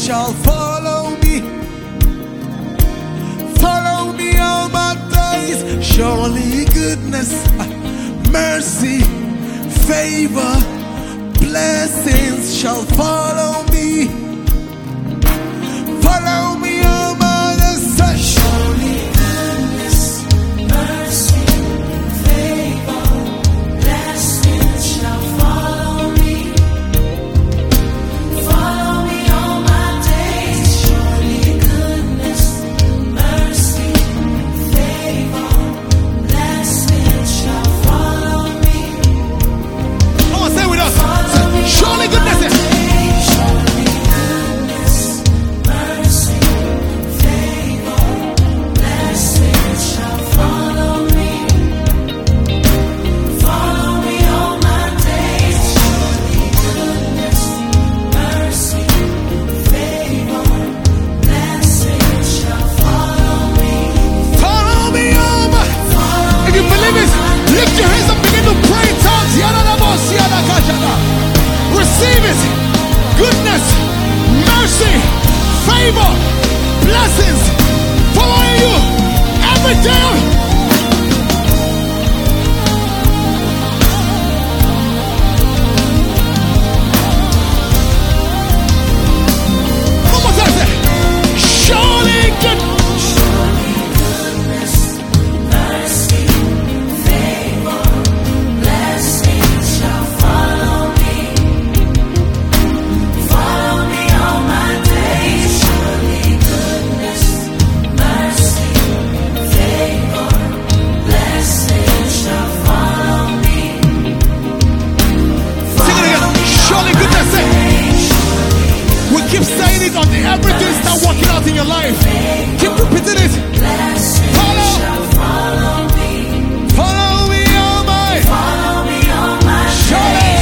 shall follow me. Follow me all my days. Surely goodness, mercy, favor, blessings shall follow me. Follow me all my days. Surely goodness, mercy, favor, blessings shall follow me. Follow me all my days. Surely goodness, mercy, favor, blessings shall follow me. Come on, say with us. Surely goodness. Receive it. Goodness, mercy, favor, blessings following you every day. One more time, say, surely goodness, mercy, favor, blessings shall follow me. Follow me all my days. Surely goodness, mercy, favor, blessings shall follow me. Sing it again. Surely goodness. We keep saying it until everything start working out in your life. Keep repeating it. Follow me. Follow me all my. Surely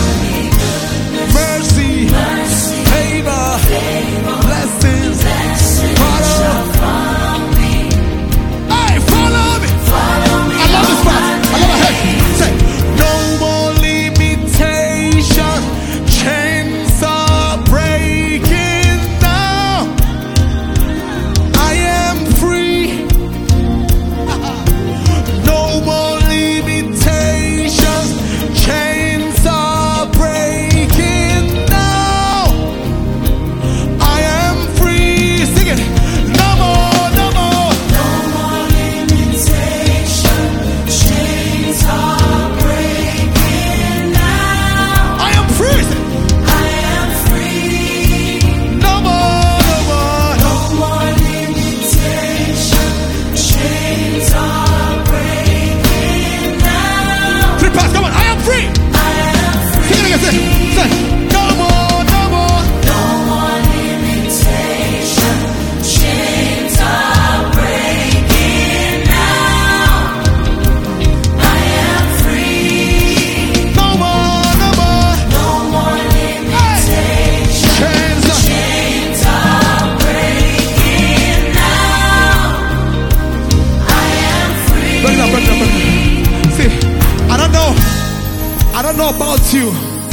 mercy, favor, blessings follow me. Hey, follow me. I love this part. I love it. Hey, say, no more limitation. Chains are breaking now. I am free. No more limitations. Chains are breaking now. I am free. Sing it. No more, no more. No more limitation. Chains are breaking now. I am free. I am free. No more, no more. No more limitation. Chains are breaking now. Three parts, come on. I am free. I am free. Sing it again. Say, no more, no more. No more limitation. Chains are breaking now. I am free. No more, no more. No more limitation. Chains are breaking now. I am free. Break it up, break it up, break it up. See, I don't know about you,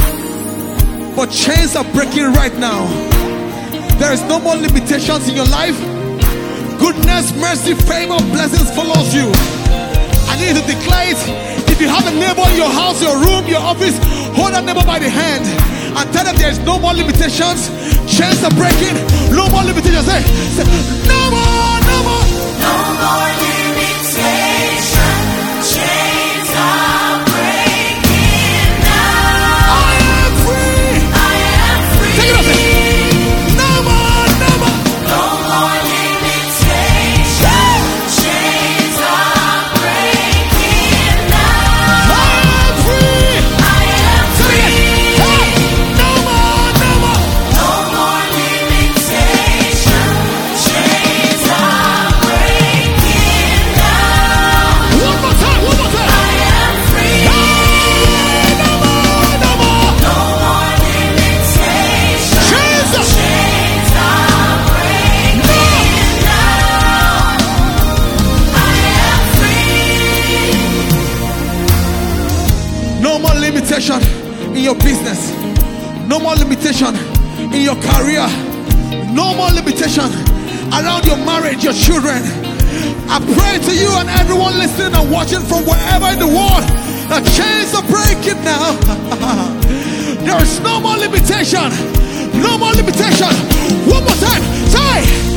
but chains are breaking right now. There is no more limitations in your life. Goodness, mercy, favor, blessings follows you. I need you to declare it. If you have a neighbor in your house, your room, your office, hold that neighbor by the hand and tell them there is no more limitations. Chains are breaking. No more limitations. Say, no more, no more. No more limitation. Chains are breaking now. I am free. I am free. Take it up. Say, no more, no more. No more limitation. Chains are breaking now. I am free. I am free. Hey, no more, no more. No more limitation. Chains are breaking now. One more time, one more time. I am free. Hey, no more, no more. No more limitation. Chains are breaking now. I am free. No more limitation in your business. No more limitation in your career. No more limitation around your marriage, your children. I pray to you and everyone listening and watching from wherever in the world, the chains are breaking now. There is no more limitation. No more limitation. One more time. Say.